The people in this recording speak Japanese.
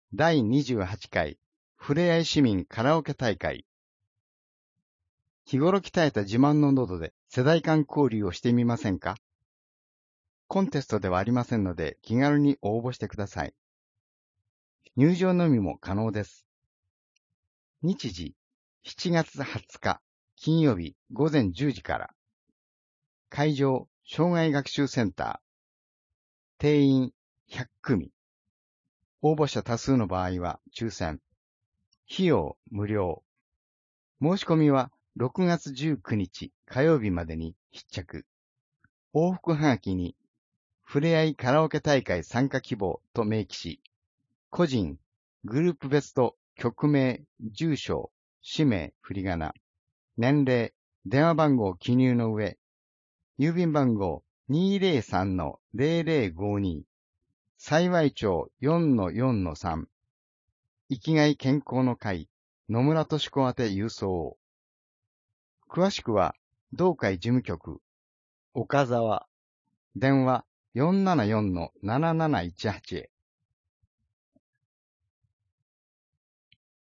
第28回ふれあい市民カラオケ大会。日頃鍛えた自慢の喉で世代間交流をしてみませんか？コンテストではありませんので気軽に応募してください。入場のみも可能です。日時7月20日金曜日午前10時から。会場障害学習センター。定員100組。応募者多数の場合は抽選。費用無料。申し込みは6月19日火曜日までに必着。往復はがきにふれあいカラオケ大会参加希望と明記し、個人、グループ別と曲名、住所、氏名、振り仮名、年齢、電話番号を記入の上、郵便番号 203-0052、幸町 4-4-3、生きがい健康の会、野村敏子宛て郵送を。詳しくは、同会事務局、岡沢、電話 474-7718 へ。